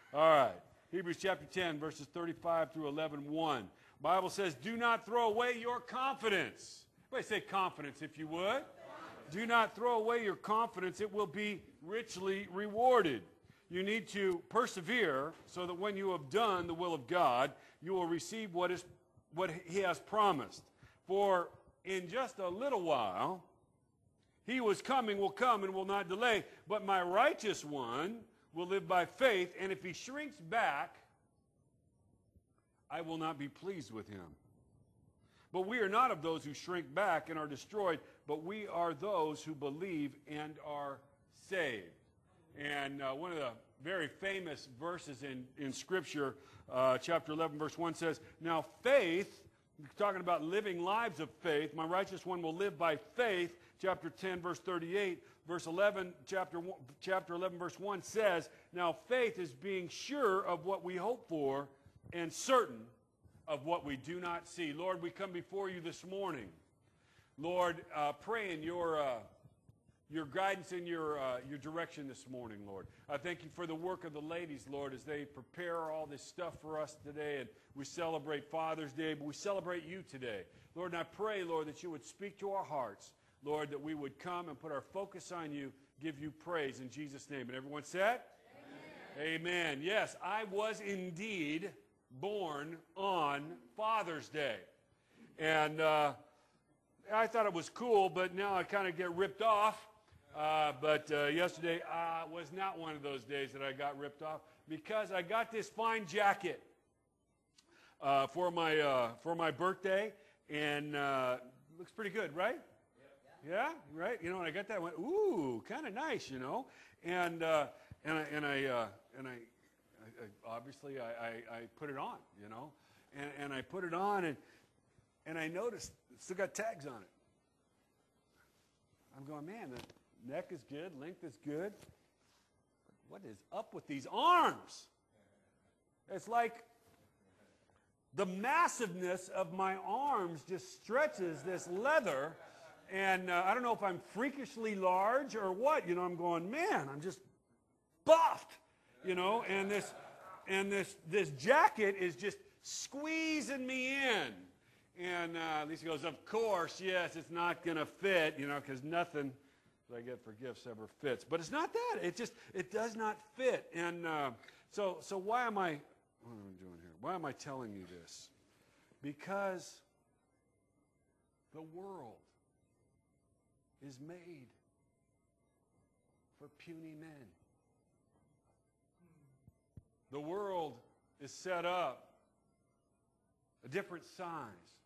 All right. Hebrews chapter 10, verses 35 through 11:1. Bible says, do not throw away your confidence. Everybody say confidence, if you would. Do not throw away your confidence. It will be richly rewarded. You need to persevere so that when you have done the will of God, you will receive what he has promised. For in just a little while, he who is coming will come and will not delay. But my righteous one will live by faith, and if he shrinks back, I will not be pleased with him. But we are not of those who shrink back and are destroyed, but we are those who believe and are saved. And one of the very famous verses in Scripture, chapter 11, verse 1 says, now faith, talking about living lives of faith, my righteous one will live by faith. Chapter 10, verse 38, verse 11, chapter 11, verse 1 says, now faith is being sure of what we hope for and certain of what we do not see. Lord, we come before you this morning. Lord, praying your guidance and your direction this morning, Lord. I thank you for the work of the ladies, Lord, as they prepare all this stuff for us today. And we celebrate Father's Day, but we celebrate you today. Lord, and I pray, Lord, that you would speak to our hearts. Lord, that we would come and put our focus on you, give you praise in Jesus' name. And everyone said? Amen. Amen. Yes, I was indeed born on Father's Day. And I thought it was cool, but now I kind of get ripped off. But yesterday was not one of those days that I got ripped off, because I got this fine jacket for my birthday, and looks pretty good, right? Yeah, right. You know, when I got that, I went, ooh, kind of nice, you know. And I obviously I put it on, you know, and I put it on, and I noticed it's still got tags on it. I'm going, man, the neck is good, length is good. What is up with these arms? It's like the massiveness of my arms just stretches this leather, and I don't know if I'm freakishly large or what. You know, I'm going, man, I'm just buffed, you know, and this jacket is just squeezing me in. And Lisa goes, of course, yes, it's not going to fit, you know, because nothing that I get for gifts ever fits. But it's not that. It does not fit. And so why am I, what am I doing here? Why am I telling you this? Because the world is made for puny men. The world is set up a different size.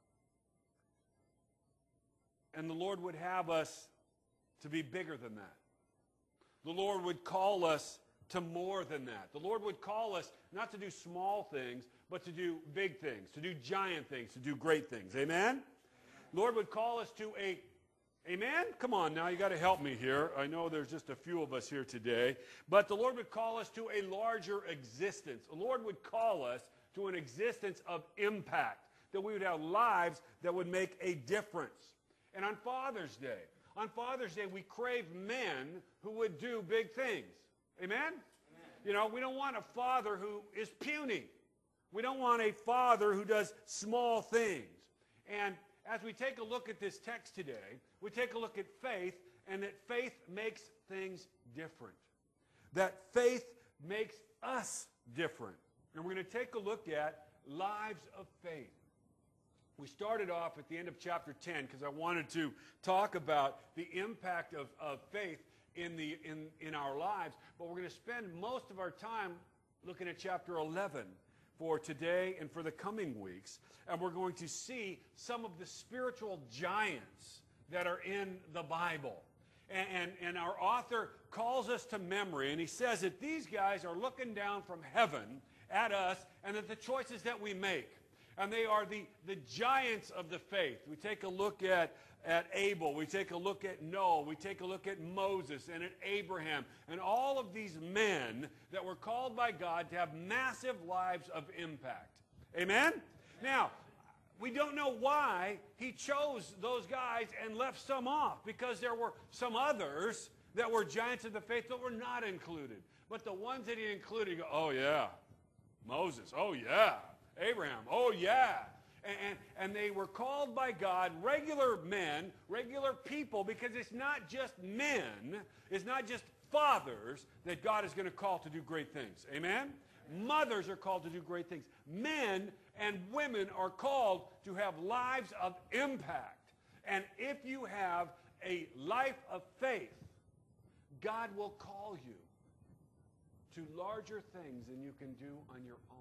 And the Lord would have us to be bigger than that. The Lord would call us to more than that. The Lord would call us not to do small things, but to do big things, to do giant things, to do great things. Amen? The Lord would call us to a, amen? Come on now, you got to help me here. I know there's just a few of us here today. But the Lord would call us to a larger existence. The Lord would call us to an existence of impact, that we would have lives that would make a difference. And on Father's Day, we crave men who would do big things. Amen? Amen? You know, we don't want a father who is puny. We don't want a father who does small things. And as we take a look at this text today, we take a look at faith, and that faith makes things different. That faith makes us different. And we're going to take a look at lives of faith. We started off at the end of chapter 10 because I wanted to talk about the impact of faith in our lives. But we're going to spend most of our time looking at chapter 11 for today and for the coming weeks. And we're going to see some of the spiritual giants that are in the Bible. And our author calls us to memory, and he says that these guys are looking down from heaven at us, and that the choices that we make, and they are the giants of the faith. We take a look at Abel, we take a look at Noah, we take a look at Moses and at Abraham, and all of these men that were called by God to have massive lives of impact. Amen? Now, we don't know why he chose those guys and left some off, because there were some others that were giants of the faith that were not included. But the ones that he included, you go, oh yeah, Moses, oh yeah, Abraham, oh yeah. And they were called by God regular men, regular people, because it's not just men, it's not just fathers that God is going to call to do great things. Amen? Mothers are called to do great things. Men and women are called to have lives of impact. And if you have a life of faith, God will call you to larger things than you can do on your own.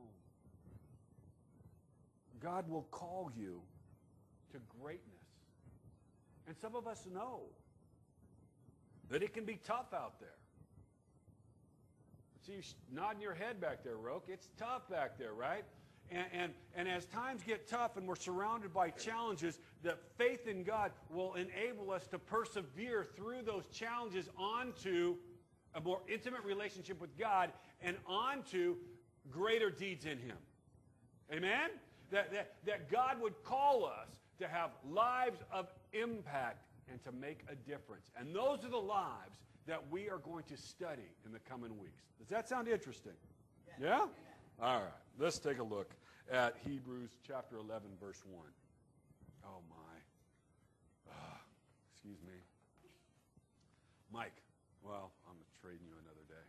God will call you to greatness. And some of us know that it can be tough out there. See you nodding your head back there, Roke. It's tough back there, right? And as times get tough and we're surrounded by challenges, the faith in God will enable us to persevere through those challenges onto a more intimate relationship with God and onto greater deeds in Him. Amen? That God would call us to have lives of impact and to make a difference. And those are the lives that we are going to study in the coming weeks. Does that sound interesting? Yeah? All right. Let's take a look at Hebrews chapter 11, verse 1. Oh, my. Excuse me. Mike. Well, I'm trading you another day.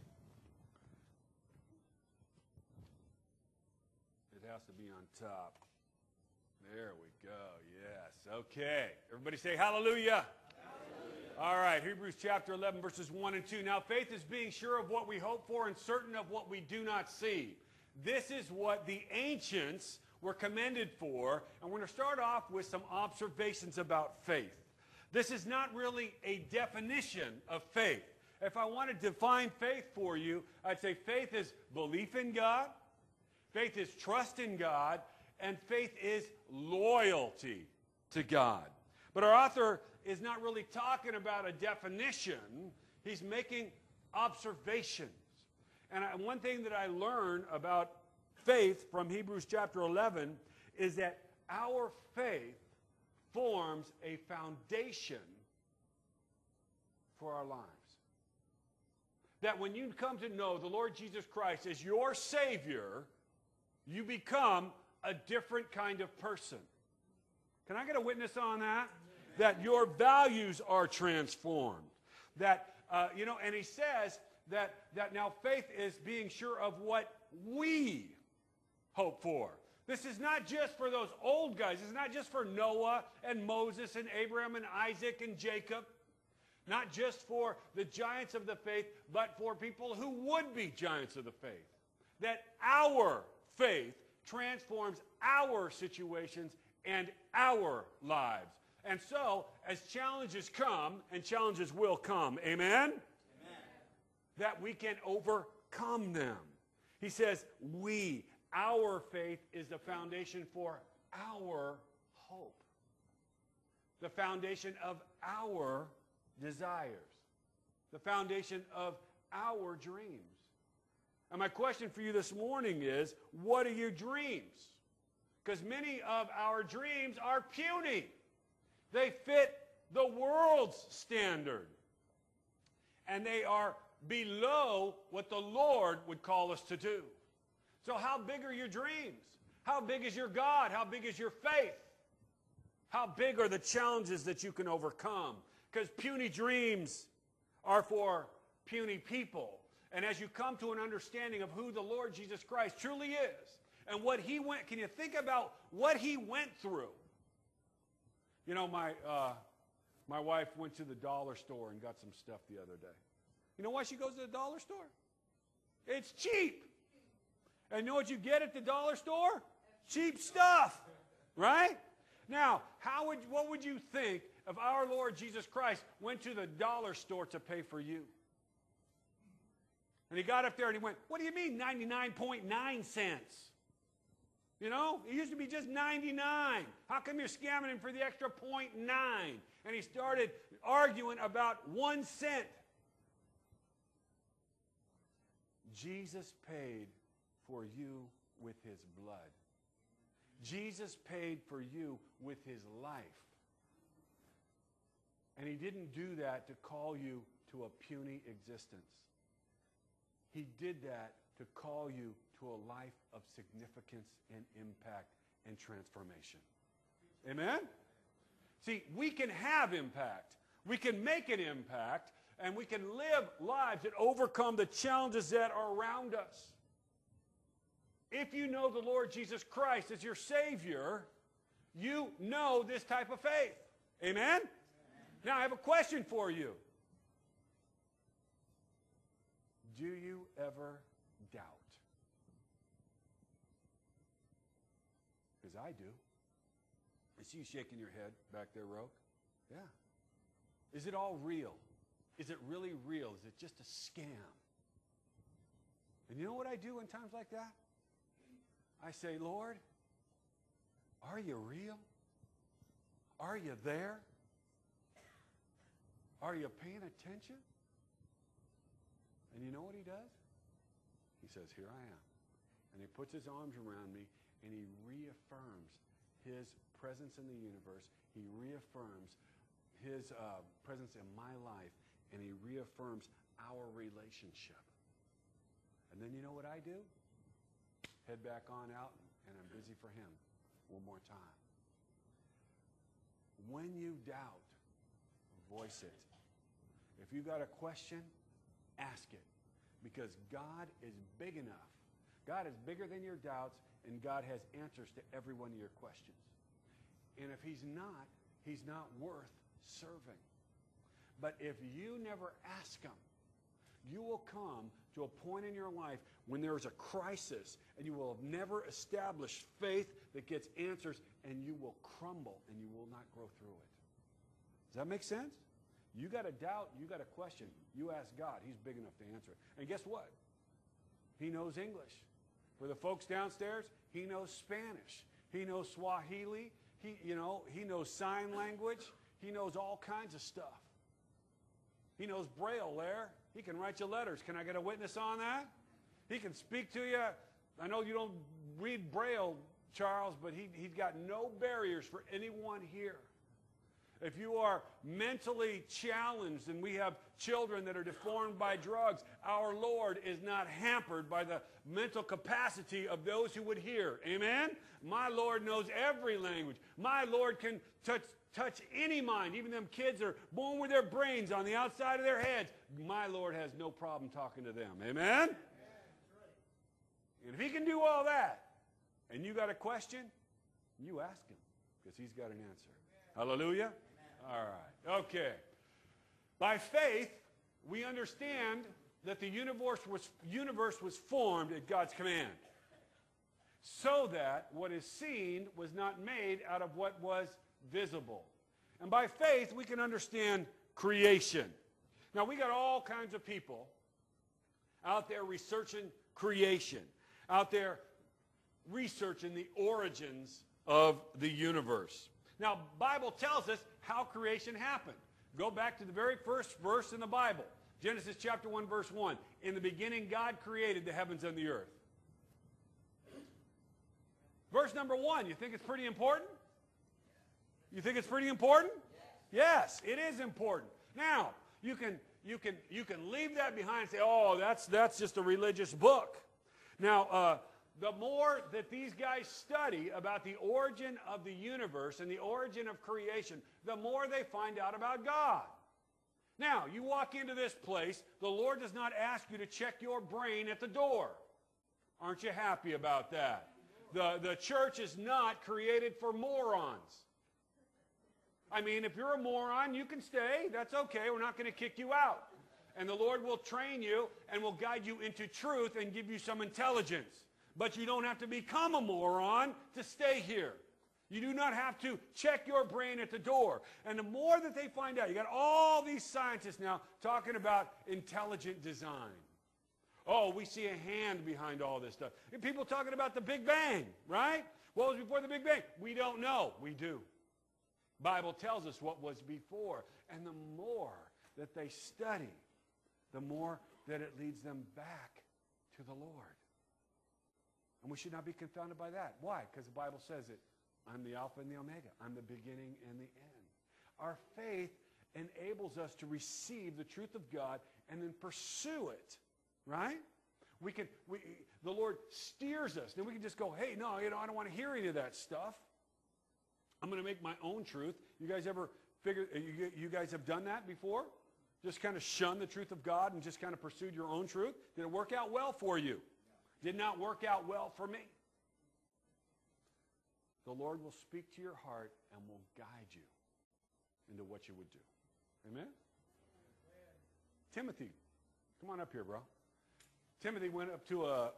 It has to be on top. There we go. Yes. Okay. Everybody say hallelujah. All right, Hebrews chapter 11, verses 1 and 2. Now, faith is being sure of what we hope for and certain of what we do not see. This is what the ancients were commended for, and we're going to start off with some observations about faith. This is not really a definition of faith. If I want to define faith for you, I'd say faith is belief in God, faith is trust in God, and faith is loyalty to God. But our author is not really talking about a definition. He's making observations. And one thing that I learned about faith from Hebrews chapter 11 is that our faith forms a foundation for our lives. That when you come to know the Lord Jesus Christ as your Savior, you become a different kind of person. Can I get a witness on that? That your values are transformed. That, and he says that now faith is being sure of what we hope for. This is not just for those old guys. It's not just for Noah and Moses and Abraham and Isaac and Jacob. Not just for the giants of the faith, but for people who would be giants of the faith. That our faith transforms our situations and our lives. And so, as challenges come, and challenges will come, amen? That we can overcome them. He says, our faith is the foundation for our hope. The foundation of our desires. The foundation of our dreams. And my question for you this morning is, what are your dreams? Because many of our dreams are puny. They fit the world's standard. And they are below what the Lord would call us to do. So how big are your dreams? How big is your God? How big is your faith? How big are the challenges that you can overcome? Because puny dreams are for puny people. And as you come to an understanding of who the Lord Jesus Christ truly is and what He went, can you think about what He went through? You know, my wife went to the dollar store and got some stuff the other day. You know why she goes to the dollar store? It's cheap. And you know what you get at the dollar store? Cheap stuff, right? Now, what would you think if our Lord Jesus Christ went to the dollar store to pay for you? And He got up there and He went, what do you mean 99.9 cents? You know, it used to be just 99. How come you're scamming Him for the extra 0.9? And He started arguing about 1 cent. Jesus paid for you with His blood. Jesus paid for you with His life. And He didn't do that to call you to a puny existence. He did that to call you to a life of significance and impact and transformation. Amen? See, we can have impact. We can make an impact, and we can live lives that overcome the challenges that are around us. If you know the Lord Jesus Christ as your Savior, you know this type of faith. Amen? Amen? Now, I have a question for you. Do you ever doubt? Because I do. I see you shaking your head back there, Roke. Yeah. Is it all real? Is it really real? Is it just a scam? And you know what I do in times like that? I say, Lord, are you real? Are you there? Are you paying attention? And you know what he does? He says, here I am. And he puts his arms around me, and he reaffirms his presence in the universe. He reaffirms his presence in my life, and he reaffirms our relationship. And then you know what I do? Head back on out, and I'm busy for him one more time. When you doubt, voice it. If you got a question, ask it. Because God is big enough. God is bigger than your doubts, and God has answers to every one of your questions. And if he's not worth serving. But if you never ask him, you will come to a point in your life when there is a crisis, and you will have never established faith that gets answers, and you will crumble, and you will not grow through it. Does that make sense? You got a doubt, you got a question, you ask God. He's big enough to answer it. And guess what? He knows English. For the folks downstairs, he knows Spanish. He knows Swahili. He knows sign language. He knows all kinds of stuff. He knows Braille there. He can write you letters. Can I get a witness on that? He can speak to you. I know you don't read Braille, Charles, but he's got no barriers for anyone here. If you are mentally challenged and we have children that are deformed by drugs, our Lord is not hampered by the mental capacity of those who would hear. Amen? My Lord knows every language. My Lord can touch any mind. Even them kids are born with their brains on the outside of their heads. My Lord has no problem talking to them. Amen? And if he can do all that, and you got a question, you ask him, because he's got an answer. Hallelujah? All right. Okay. By faith, we understand that the universe was formed at God's command, so that what is seen was not made out of what was visible. And by faith, we can understand creation. Now, we got all kinds of people out there researching creation, out there researching the origins of the universe. Now, Bible tells us how creation happened. Go back to the very first verse in the Bible. Genesis chapter 1, verse 1. In the beginning, God created the heavens and the earth. Verse number 1, you think it's pretty important? You think it's pretty important? Yes, it is important. Now, you can leave that behind and say, oh, that's just a religious book. Now, the more that these guys study about the origin of the universe and the origin of creation, the more they find out about God. Now, you walk into this place, the Lord does not ask you to check your brain at the door. Aren't you happy about that? The church is not created for morons. I mean, if you're a moron, you can stay. That's okay. We're not going to kick you out. And the Lord will train you and will guide you into truth and give you some intelligence. But you don't have to become a moron to stay here. You do not have to check your brain at the door. And the more that they find out, you got all these scientists now talking about intelligent design. Oh, we see a hand behind all this stuff. And people talking about the Big Bang, right? What was before the Big Bang? We don't know. We do. Bible tells us what was before. And the more that they study, the more that it leads them back to the Lord. And we should not be confounded by that. Why? Because the Bible says it. I'm the Alpha and the Omega. I'm the beginning and the end. Our faith enables us to receive the truth of God and then pursue it, right? the Lord steers us. Then we can just go, hey, no, I don't want to hear any of that stuff. I'm going to make my own truth. You guys ever figure, you guys have done that before? Just kind of shunned the truth of God and just kind of pursued your own truth? Did it work out well for you? Did not work out well for me. The Lord will speak to your heart and will guide you into what you would do. Amen? Timothy, come on up here, bro. Timothy went up to a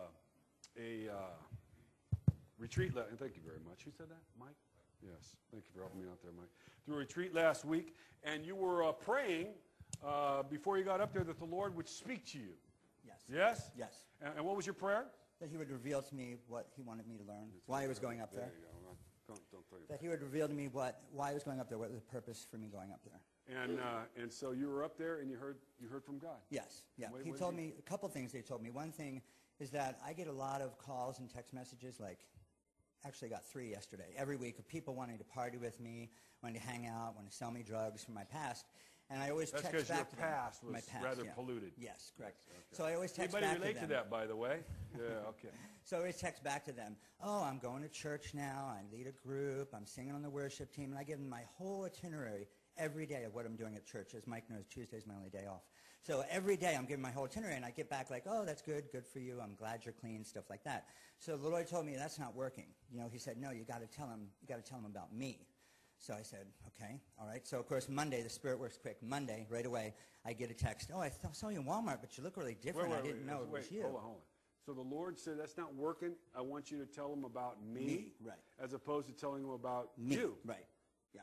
retreat. Thank you very much. Who said that? Mike? Yes. Thank you for helping me out there, Mike. Through a retreat last week, and you were praying before you got up there that the Lord would speak to you. Yes. Yes? Yes. And what was your prayer? That he would reveal to me what he wanted me to learn, why he was going up there. There you go. Don't throw your That he would reveal to me why he was going up there, what was the purpose for me going up there. And so you were up there and you heard from God. Yes. Yeah. What He told me a couple things. They told me. One thing is that I get a lot of calls and text messages. Actually, I got 3 yesterday. Every week of people wanting to party with me, wanting to hang out, wanting to sell me drugs from my past. And I always text back to them. That's because your past was rather polluted. Yes, correct. Yes, okay. So I always text back to them. Anybody relate to that, by the way? Yeah, okay. So I always text back to them, oh, I'm going to church now, I lead a group, I'm singing on the worship team, and I give them my whole itinerary every day of what I'm doing at church. As Mike knows, Tuesday's my only day off. So every day I'm giving my whole itinerary, and I get back like, oh, that's good for you, I'm glad you're clean, stuff like that. So the Lord told me that's not working. He said, no, you got to tell him about me. So I said, okay, all right. So, of course, Monday, the Spirit works quick. Monday, right away, I get a text. Oh, I saw you in Walmart, but you look really different. I didn't know it was you. Hold on. So the Lord said, that's not working. I want you to tell him about me. Right. As opposed to telling him about me. You. Right, yeah.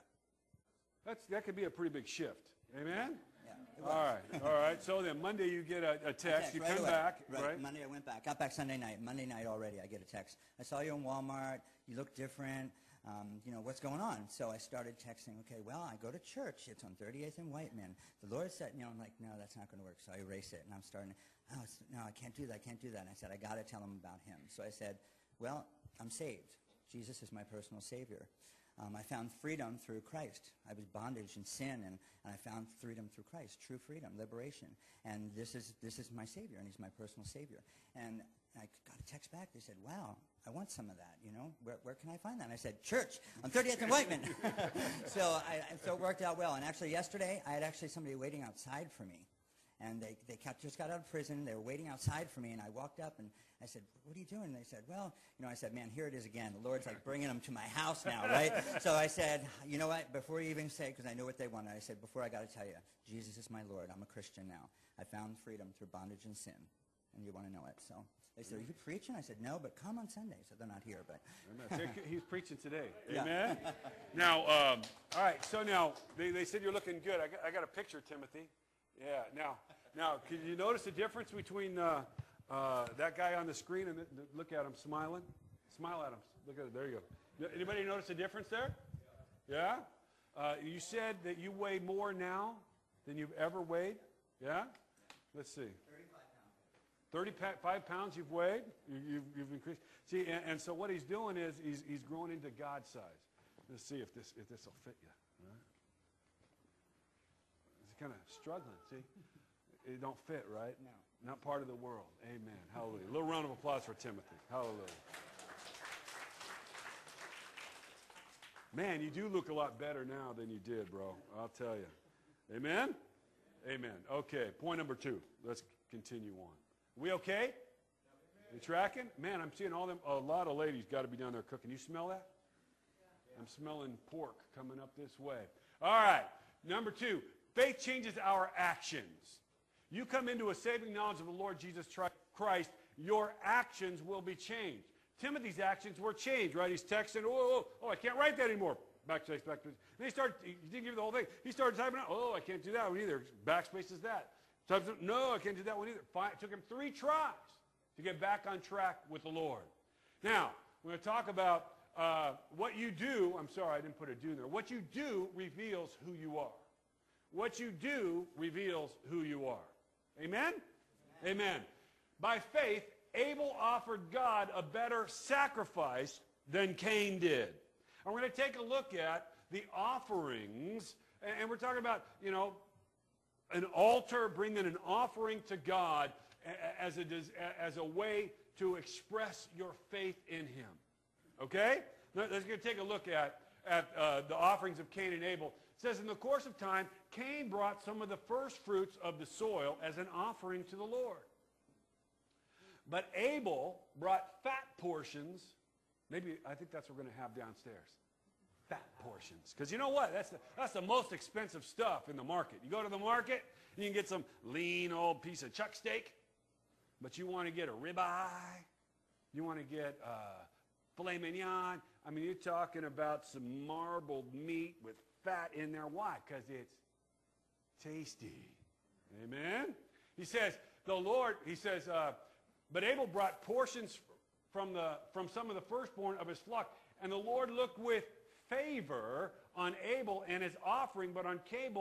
That could be a pretty big shift. Amen? Yeah. All right. So then Monday you get a text. You right come away. back. Right. Monday I went back. Got back Sunday night. Monday night already I get a text. I saw you in Walmart. You look different. What's going on? So I started texting, okay, well, I go to church. It's on 38th and Whiteman. The Lord said, I'm like, no, that's not going to work. So I erase it. And I'm starting, no, I can't do that. And I said, I got to tell him about him. So I said, well, I'm saved. Jesus is my personal Savior. I found freedom through Christ. I was bondage and sin, and I found freedom through Christ, true freedom, liberation. And this is my Savior, and he's my personal Savior. And I got a text back. They said, wow, I want some of that, Where can I find that? And I said, church, on 30th and Whiteman. So it worked out well. And actually yesterday, I had somebody waiting outside for me. And they just got out of prison. They were waiting outside for me. And I walked up and I said, what are you doing? And they said, well, I said, man, here it is again. The Lord's bringing them to my house now, right? So I said, you know what? Before you even say, because I know what they wanted, I said, before I got to tell you, Jesus is my Lord. I'm a Christian now. I found freedom through bondage and sin. And you want to know it. So they said, are you preaching? I said, no, but come on Sunday. So they're not here, but. He's preaching today. Yeah. Amen? Now, all right, so now, they said you're looking good. I got a picture, Timothy. Yeah, now, can you notice the difference between that guy on the screen and look at him smiling? Smile at him. Look at it. There you go. Anybody notice the difference there? Yeah? You said that you weigh more now than you've ever weighed? Yeah? Let's see. 35 pounds you've weighed? You've increased. See, and so what he's doing is he's growing into God size. Let's see if this will fit you. All right? He's kind of struggling, see? It don't fit, right? No. Not part of the world. Amen. Hallelujah. A little round of applause for Timothy. Hallelujah. Man, you do look a lot better now than you did, bro. I'll tell you. Amen? Amen. Okay, point number 2. Let's continue on. We okay? You tracking? Man, I'm seeing a lot of ladies got to be down there cooking. You smell that? I'm smelling pork coming up this way. All right, number 2, faith changes our actions. You come into a saving knowledge of the Lord Jesus Christ, your actions will be changed. Timothy's actions were changed, right? He's texting, oh, I can't write that anymore. Backspace. Then he didn't give you the whole thing. He started typing out, oh, I can't do that one either. Backspace is that. No, I can't do that one either. It took him 3 tries to get back on track with the Lord. Now, we're going to talk about what you do. I'm sorry, I didn't put a do there. What you do reveals who you are. What you do reveals who you are. Amen? Amen. By faith, Abel offered God a better sacrifice than Cain did. And we're going to take a look at the offerings. And we're talking about, an altar, bringing an offering to God as a way to express your faith in him. Okay? Let's go take a look at the offerings of Cain and Abel. It says, in the course of time, Cain brought some of the first fruits of the soil as an offering to the Lord. But Abel brought fat portions. Maybe, I think that's what we're going to have downstairs. Fat portions. Because you know what? That's the most expensive stuff in the market. You go to the market, and you can get some lean old piece of chuck steak. But you want to get a ribeye. You want to get filet mignon. I mean, you're talking about some marbled meat with fat in there. Why? Because it's tasty. Amen? He says, but Abel brought portions from some of the firstborn of his flock, and the Lord looked with favor on Abel and his offering, but on Cain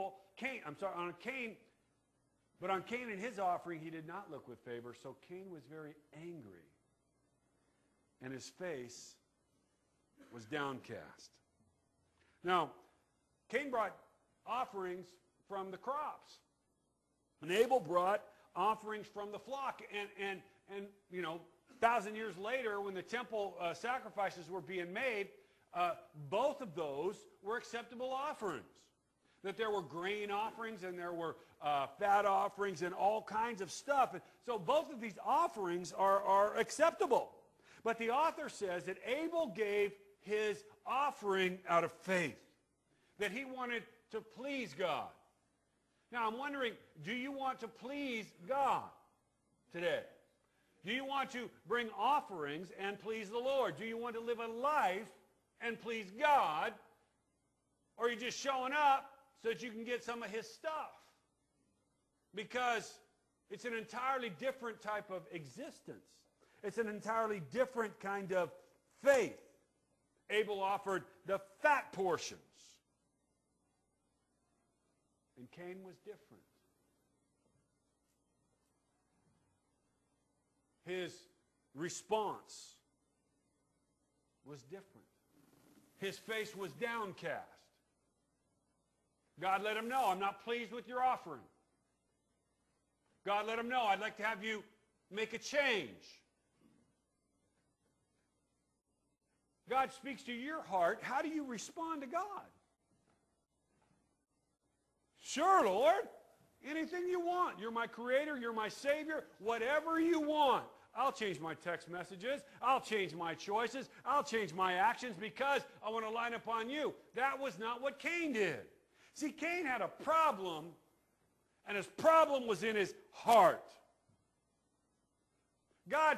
and his offering he did not look with favor. So Cain was very angry, and his face was downcast. Now, Cain brought offerings from the crops, and Abel brought offerings from the flock. And you know, 1,000 years later, when the temple sacrifices were being made, both of those were acceptable offerings. That there were grain offerings and there were fat offerings and all kinds of stuff. And so both of these offerings are acceptable. But the author says that Abel gave his offering out of faith, that he wanted to please God. Now I'm wondering, do you want to please God today? Do you want to bring offerings and please the Lord? Do you want to live a life and please God? Or are you just showing up so that you can get some of his stuff? Because it's an entirely different type of existence. It's an entirely different kind of faith. Abel offered the fat portions, and Cain was different. His response was different. His face was downcast. God let him know, I'm not pleased with your offering. God let him know, I'd like to have you make a change. God speaks to your heart. How do you respond to God? Sure, Lord. Anything you want. You're my creator. You're my savior. Whatever you want. I'll change my text messages. I'll change my choices. I'll change my actions because I want to line up on you. That was not what Cain did. See, Cain had a problem, and his problem was in his heart. God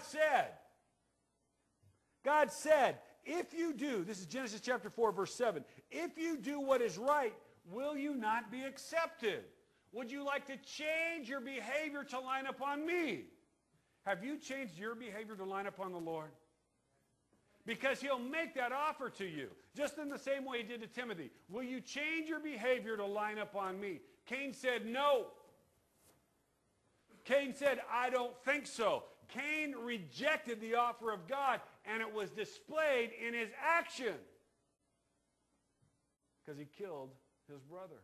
said, if you do, this is Genesis chapter 4, verse 7, if you do what is right, will you not be accepted? Would you like to change your behavior to line up on me? Have you changed your behavior to line up on the Lord? Because he'll make that offer to you, just in the same way he did to Timothy. Will you change your behavior to line up on me? Cain said no. Cain said, I don't think so. Cain rejected the offer of God, and it was displayed in his action because he killed his brother.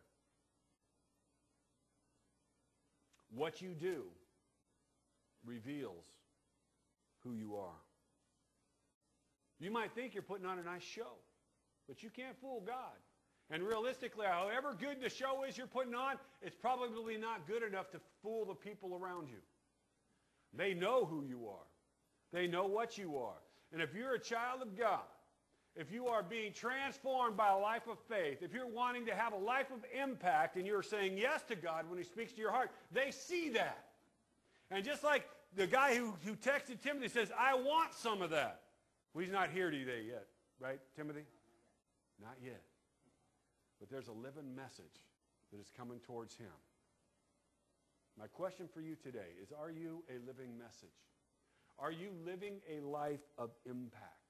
What you do reveals who you are. You might think you're putting on a nice show, but you can't fool God. And realistically, however good the show is you're putting on, it's probably not good enough to fool the people around you. They know who you are. They know what you are. And if you're a child of God, if you are being transformed by a life of faith, if you're wanting to have a life of impact and you're saying yes to God when he speaks to your heart, they see that. And just like the guy who texted Timothy says, I want some of that. Well, he's not here today yet, right, Timothy? Not yet. But there's a living message that is coming towards him. My question for you today is, are you a living message? Are you living a life of impact?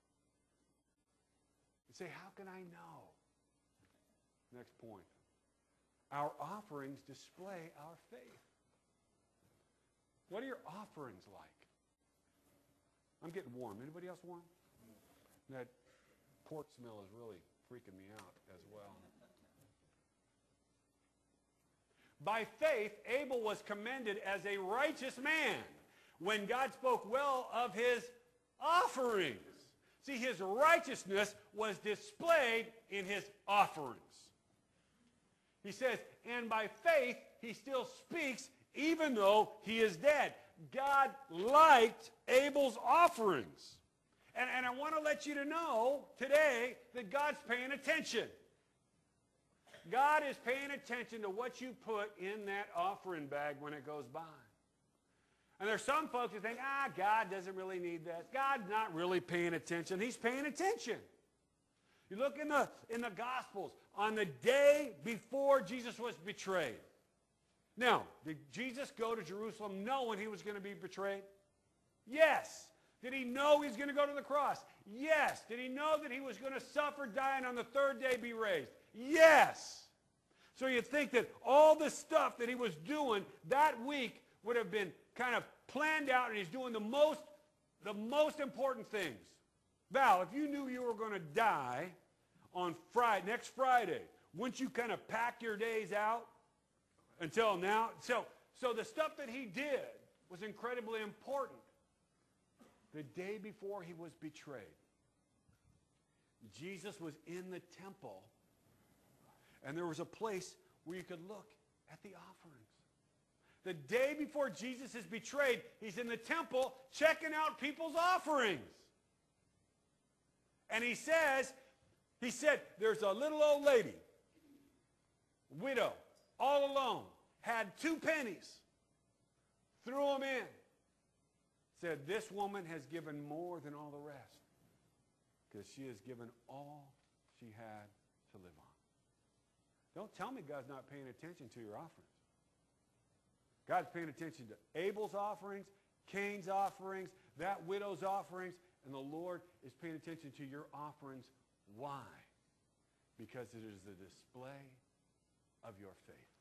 You say, how can I know? Next point. Our offerings display our faith. What are your offerings like? I'm getting warm. Anybody else warm? That pork smell is really freaking me out as well. By faith, Abel was commended as a righteous man when God spoke well of his offerings. See, his righteousness was displayed in his offerings. He says, and by faith, he still speaks even though he is dead. God liked Abel's offerings. And I want to let you to know today that God's paying attention. God is paying attention to what you put in that offering bag when it goes by. And there's some folks who think, God doesn't really need that. God's not really paying attention. He's paying attention. You look in the Gospels, on the day before Jesus was betrayed. Now, did Jesus go to Jerusalem knowing he was going to be betrayed? Yes. Did he know he was going to go to the cross? Yes. Did he know that he was going to suffer, die, and on the third day be raised? Yes. So you'd think that all the stuff that he was doing that week would have been kind of planned out, and he's doing the most important things. Val, if you knew you were going to die on next Friday, wouldn't you kind of pack your days out until now? So the stuff that he did was incredibly important. The day before he was betrayed, Jesus was in the temple, and there was a place where you could look at the offerings. The day before Jesus is betrayed, he's in the temple checking out people's offerings. And he said, there's a little old lady, widow, all alone, had 2 pennies, threw them in. Said, this woman has given more than all the rest because she has given all she had to live on. Don't tell me God's not paying attention to your offerings. God's paying attention to Abel's offerings, Cain's offerings, that widow's offerings, and the Lord is paying attention to your offerings. Why? Because it is the display of your faith.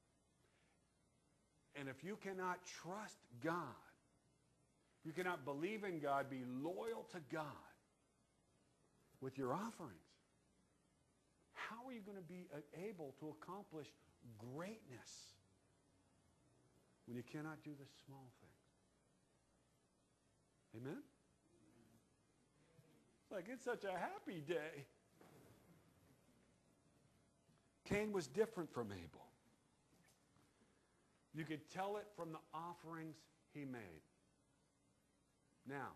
And if you cannot trust God, you cannot believe in God, be loyal to God with your offerings, how are you going to be able to accomplish greatness when you cannot do the small things? Amen? It's like it's such a happy day. Cain was different from Abel. You could tell it from the offerings he made. Now,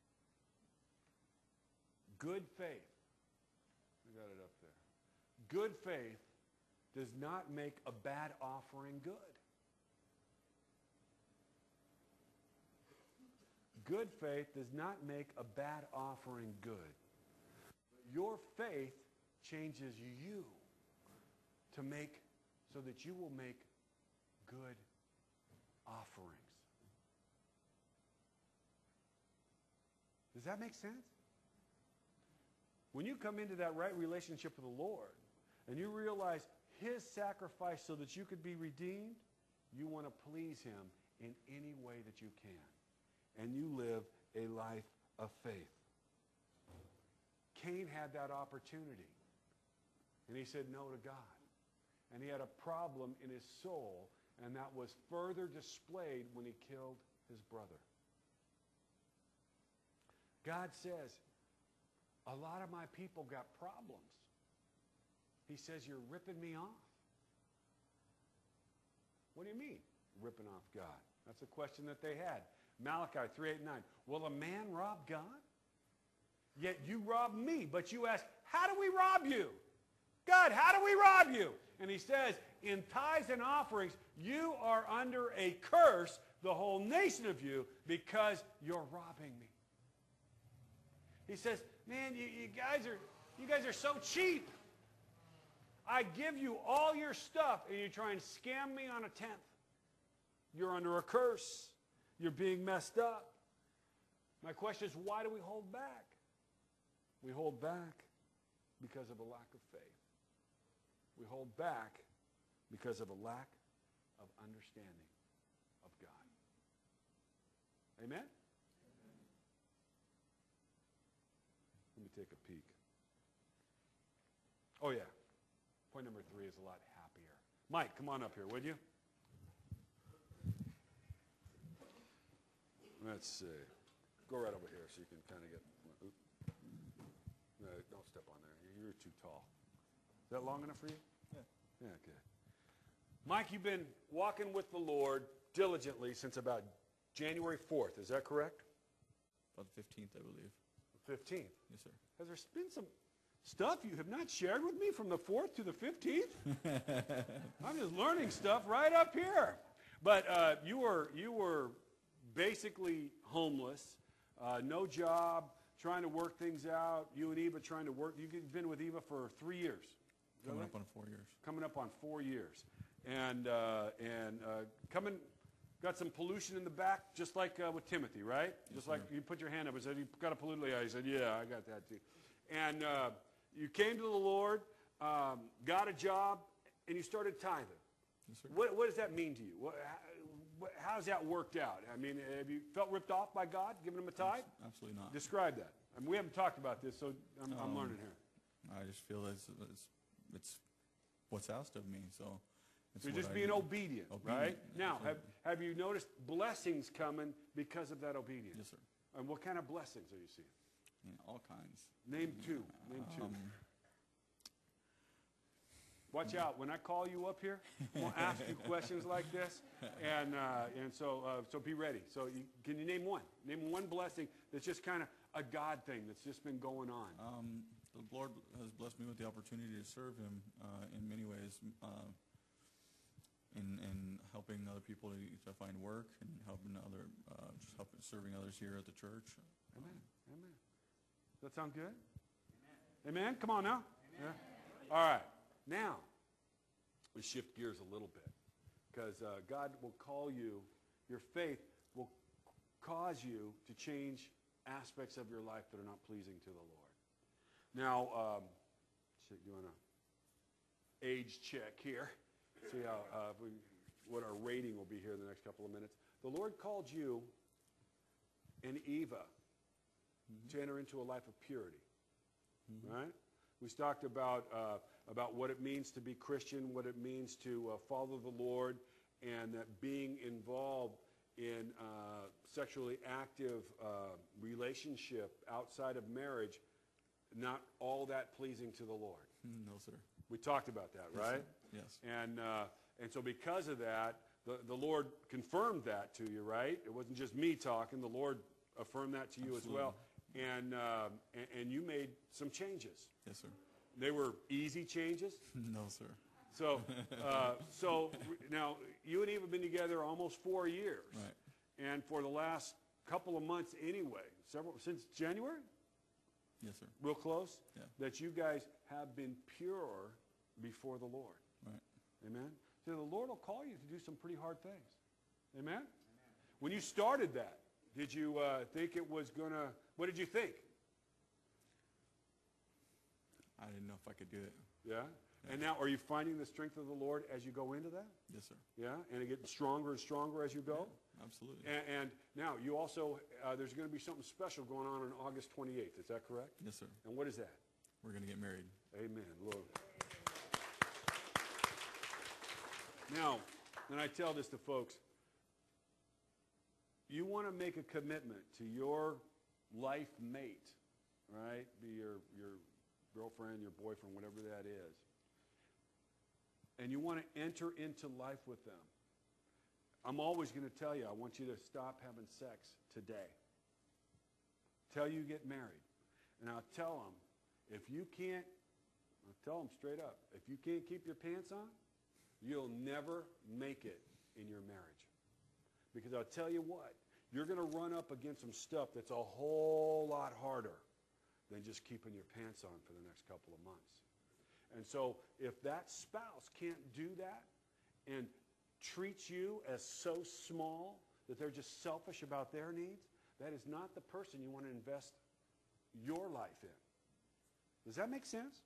good faith, I got it up there. Good faith does not make a bad offering good. Good faith does not make a bad offering good. Your faith changes you so that you will make good offerings. Does that make sense? When you come into that right relationship with the Lord and you realize his sacrifice so that you could be redeemed, you want to please him in any way that you can. And you live a life of faith. Cain had that opportunity. And he said no to God. And he had a problem in his soul, and that was further displayed when he killed his brother. God says, a lot of my people got problems. He says, you're ripping me off. What do you mean, ripping off God? That's a question that they had. Malachi 3:8-9. Will a man rob God? Yet you rob me. But you ask, how do we rob you? God, how do we rob you? And he says, in tithes and offerings, you are under a curse, the whole nation of you, because you're robbing me. He says, man, you guys are so cheap. I give you all your stuff, and you try and scam me on a tenth. You're under a curse. You're being messed up. My question is, why do we hold back? We hold back because of a lack of faith. We hold back because of a lack of understanding of God. Amen? Let me take a peek. Oh, yeah. Point number 3 is a lot happier. Mike, come on up here, would you? Let's see. Go right over here so you can kind of get. Oop. No, don't step on there. You're too tall. Is that long enough for you? Yeah. Yeah, good. Mike, you've been walking with the Lord diligently since about January 4th. Is that correct? About the 15th, I believe. 15th. Yes, sir. Has there been some stuff you have not shared with me from the 4th to the 15th? I'm just learning stuff right up here. But you were basically homeless, no job, trying to work things out. You and Eva trying to work. You've been with Eva for 3 years. Coming up on 4 years. Coming up on 4 years. And got some pollution in the back, just like with Timothy, right? Yes, just like sir. you put your hand up and said, you got a polluted eye. He said, yeah, I got that too. And you came to the Lord, got a job, and you started tithing. Yes, sir. What does that mean to you? How's that worked out? I mean, have you felt ripped off by God, giving him a tithe? Absolutely not. Describe that. I mean, we haven't talked about this, so I'm learning here. I just feel it's what's asked of me, so it's You're what just I being do. obedient, right? Obedient, Now, absolutely. have you noticed blessings coming because of that obedience? Yes, sir. And what kind of blessings are you seeing? All kinds. Name two. Name two. Watch out. When I call you up here, I'm going to ask you questions like this. And so be ready. So can you name one? Name one blessing that's just kind of a God thing that's just been going on. The Lord has blessed me with the opportunity to serve Him in many ways, in helping other people to find work and serving others here at the church. Amen. Amen. Does that sound good? Amen. Amen? Come on now. Amen. Yeah. All right. Now, we shift gears a little bit because God will call you, your faith will cause you to change aspects of your life that are not pleasing to the Lord. Now, doing an age check here. See how what our rating will be here in the next couple of minutes. The Lord called you and Eva to enter into a life of purity. Right? We talked about what it means to be Christian, what it means to follow the Lord, and that being involved in sexually active relationship outside of marriage, not all that pleasing to the Lord. No, sir. We talked about that, right? Yes. And so because of that, the Lord confirmed that to you, right? It wasn't just me talking. The Lord affirmed that to you as well. And you made some changes. Yes, sir. They were easy changes. No, sir. So now you and Eve have been together almost 4 years. Right. And for the last couple of months anyway, since January, Yes, sir. real close, Yeah. that you guys have been pure before the Lord. Right. Amen? So the Lord will call you to do some pretty hard things. Amen? When you started that, did you think it was going to, what did you think? I didn't know if I could do it. Yeah? And now, are you finding the strength of the Lord as you go into that? Yes, sir. Yeah? And it gets stronger and stronger as you go? Absolutely. And now, you also, there's going to be something special going on August 28th. Is that correct? Yes, sir. And what is that? We're going to get married. Amen. Lord. Now, and I tell this to folks, you want to make a commitment to your life mate, right? Be your girlfriend, your boyfriend, whatever that is. And you want to enter into life with them. I'm always going to tell you, I want you to stop having sex today. Till you get married. And I'll tell them, if you can't, I'll tell them straight up, if you can't keep your pants on, you'll never make it in your marriage. Because I'll tell you what, you're going to run up against some stuff that's a whole lot harder than just keeping your pants on for the next couple of months. And so if that spouse can't do that and treats you as so small that they're just selfish about their needs, that is not the person you want to invest your life in. Does that make sense?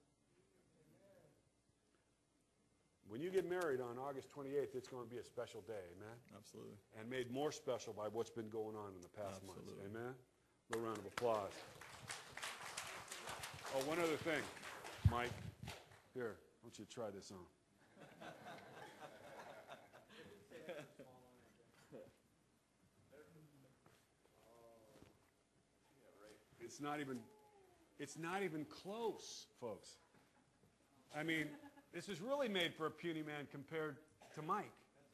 When you get married on August 28th, it's going to be a special day, amen? Absolutely. And made more special by what's been going on in the past months, Absolutely. amen? A little round of applause. Oh, one other thing, Mike. Here, I want you to try this on. It's not even close, folks. I mean, this is really made for a puny man compared to Mike.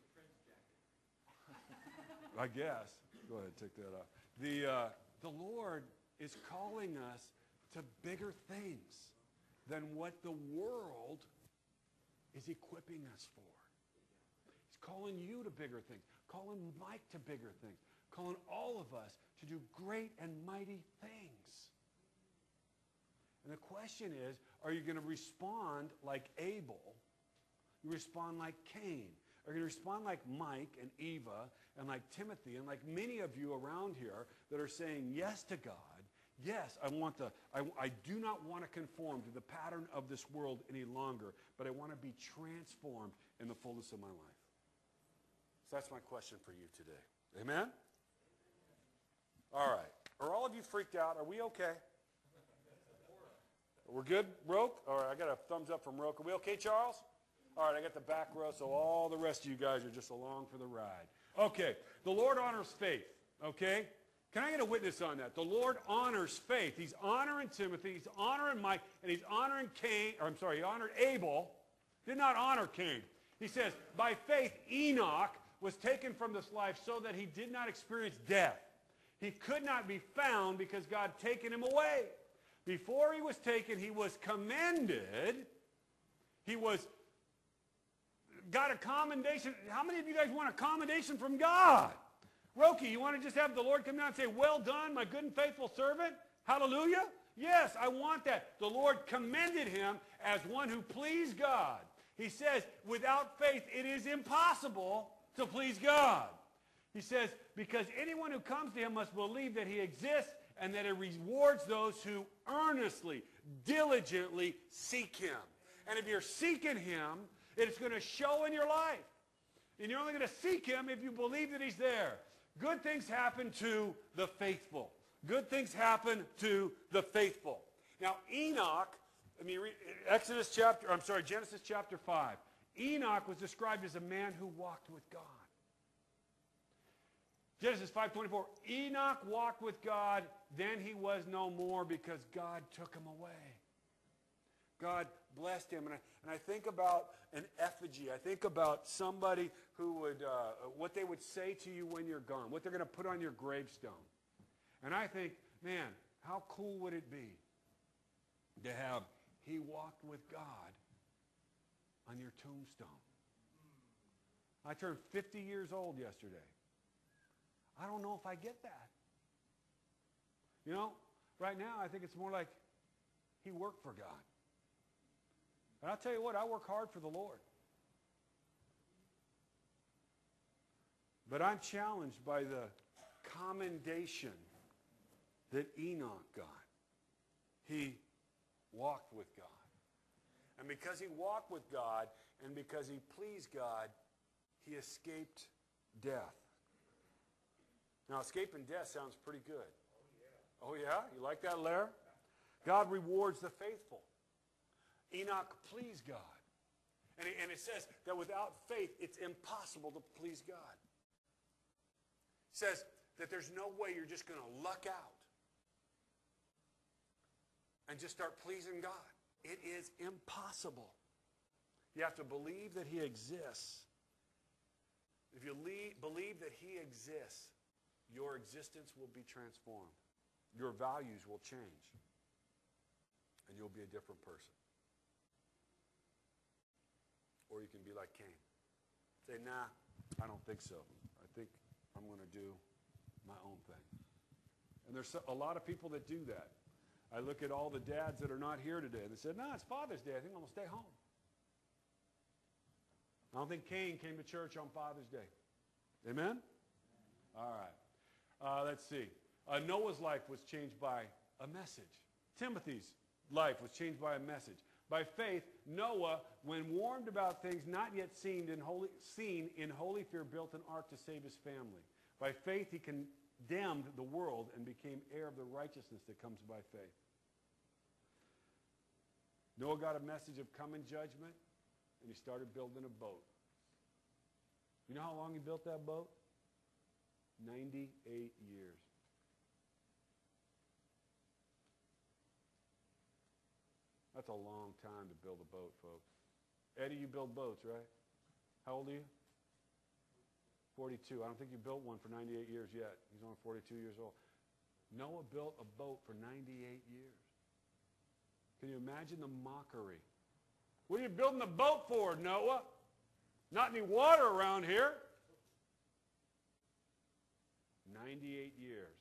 I guess. Go ahead, take that off. The Lord is calling us to bigger things than what the world is equipping us for. He's calling you to bigger things, calling Mike to bigger things, calling all of us to do great and mighty things. And the question is, are you going to respond like Abel? You respond like Cain? Are you going to respond like Mike and Eva and like Timothy and like many of you around here that are saying yes to God? Yes, I do not want to conform to the pattern of this world any longer, but I want to be transformed in the fullness of my life. So that's my question for you today. Amen? All right. Are all of you freaked out? Are we okay? We're good, Roke? All right, I got a thumbs up from Roke. Are we okay, Charles? All right, I got the back row, so all the rest of you guys are just along for the ride. Okay, the Lord honors faith, okay? Can I get a witness on that? The Lord honors faith. He's honoring Timothy, he's honoring Mike, and he's honoring he honored Abel, did not honor Cain. He says, by faith Enoch was taken from this life so that he did not experience death. He could not be found because God had taken him away. Before he was taken, he was commended. He got a commendation. How many of you guys want a commendation from God? Roki, you want to just have the Lord come down and say, well done, my good and faithful servant? Hallelujah? Yes, I want that. The Lord commended him as one who pleased God. He says, without faith, it is impossible to please God. He says, because anyone who comes to him must believe that he exists and that he rewards those who earnestly, diligently seek him. And if you're seeking him, it's going to show in your life. And you're only going to seek him if you believe that he's there. Good things happen to the faithful. Good things happen to the faithful. Now, Enoch, Genesis chapter 5. Enoch was described as a man who walked with God. Genesis 5:24, Enoch walked with God, then he was no more because God took him away. God blessed him. And I think about an effigy. I think about somebody who would, what they would say to you when you're gone, what they're going to put on your gravestone. And I think, man, how cool would it be to have, he walked with God on your tombstone. I turned 50 years old yesterday. I don't know if I get that. You know, right now I think it's more like he worked for God. And I'll tell you what, I work hard for the Lord. But I'm challenged by the commendation that Enoch got. He walked with God. And because he walked with God and because he pleased God, he escaped death. Now, escaping death sounds pretty good. Oh, yeah? You like that, Lair? God rewards the faithful. Enoch pleased God. And it says that without faith, it's impossible to please God. It says that there's no way you're just going to luck out and just start pleasing God. It is impossible. You have to believe that he exists. If you believe that he exists, your existence will be transformed. Your values will change. And you'll be a different person. Or you can be like Cain. Say, nah, I don't think so. I think I'm going to do my own thing. And there's a lot of people that do that. I look at all the dads that are not here today, and they said, nah, it's Father's Day. I think I'm going to stay home. I don't think Cain came to church on Father's Day. Amen? All right. Let's see. Noah's life was changed by a message. Timothy's life was changed by a message. By faith, Noah, when warned about things not yet seen in holy fear, built an ark to save his family. By faith, he condemned the world and became heir of the righteousness that comes by faith. Noah got a message of coming judgment, and he started building a boat. You know how long he built that boat? 98 years. That's a long time to build a boat, folks. Eddie, you build boats, right? How old are you? 42. I don't think you built one for 98 years yet. He's only 42 years old. Noah built a boat for 98 years. Can you imagine the mockery? What are you building the boat for, Noah? Not any water around here. 98 years.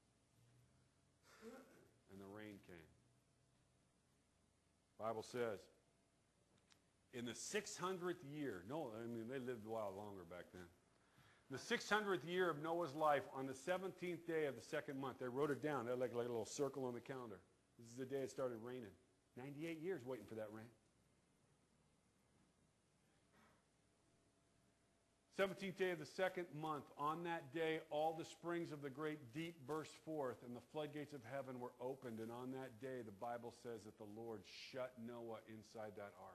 And the rain came. The Bible says, in the 600th year, they lived a while longer back then. The 600th year of Noah's life, on the 17th day of the second month, they wrote it down. They had like a little circle on the calendar. This is the day it started raining. 98 years waiting for that rain. 17th day of the second month, on that day, all the springs of the great deep burst forth, and the floodgates of heaven were opened. And on that day, the Bible says that the Lord shut Noah inside that ark.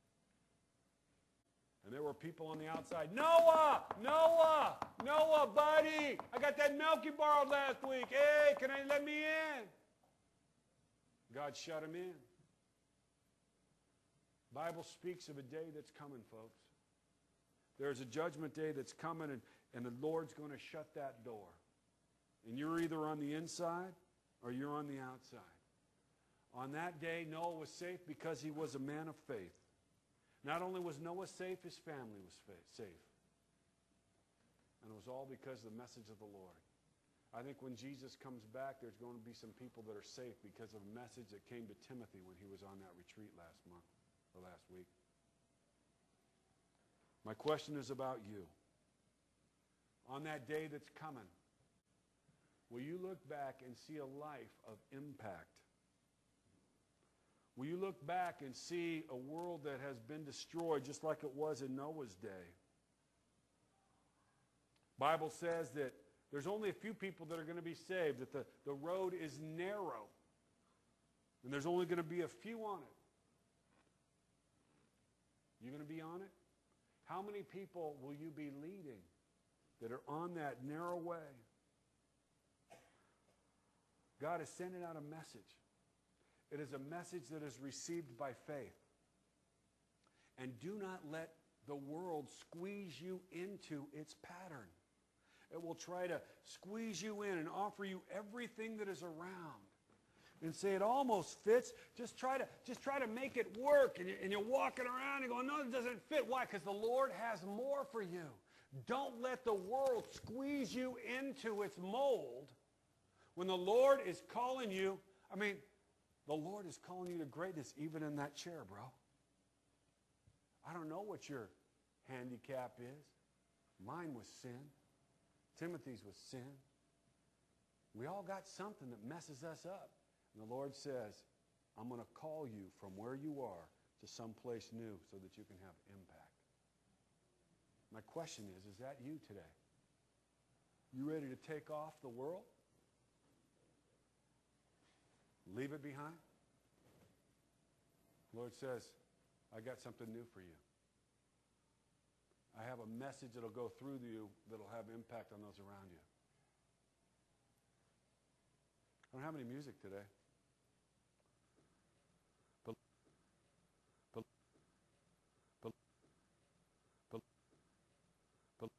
And there were people on the outside. Noah! Noah! Noah, buddy! I got that milk you borrowed last week. Hey, can I let me in? God shut him in. The Bible speaks of a day that's coming, folks. There's a judgment day that's coming, and the Lord's going to shut that door. And you're either on the inside or you're on the outside. On that day, Noah was safe because he was a man of faith. Not only was Noah safe, his family was safe. And it was all because of the message of the Lord. I think when Jesus comes back, there's going to be some people that are safe because of a message that came to Timothy when he was on that retreat last month or last week. My question is about you. On that day that's coming, will you look back and see a life of impact? Will you look back and see a world that has been destroyed just like it was in Noah's day? The Bible says that there's only a few people that are going to be saved, that the road is narrow, and there's only going to be a few on it. You going to be on it? How many people will you be leading that are on that narrow way? God is sending out a message. It is a message that is received by faith. And do not let the world squeeze you into its pattern. It will try to squeeze you in and offer you everything that is around. And say it almost fits. Just try to make it work. And you're walking around and going, no, it doesn't fit. Why? Because the Lord has more for you. Don't let the world squeeze you into its mold when the Lord is calling you. The Lord is calling you to greatness even in that chair, bro. I don't know what your handicap is. Mine was sin. Timothy's was sin. We all got something that messes us up. And the Lord says, I'm going to call you from where you are to someplace new so that you can have impact. My question is that you today? You ready to take off the world? Leave it behind? The Lord says, I got something new for you. I have a message that'll go through you that'll have impact on those around you. I don't have any music today.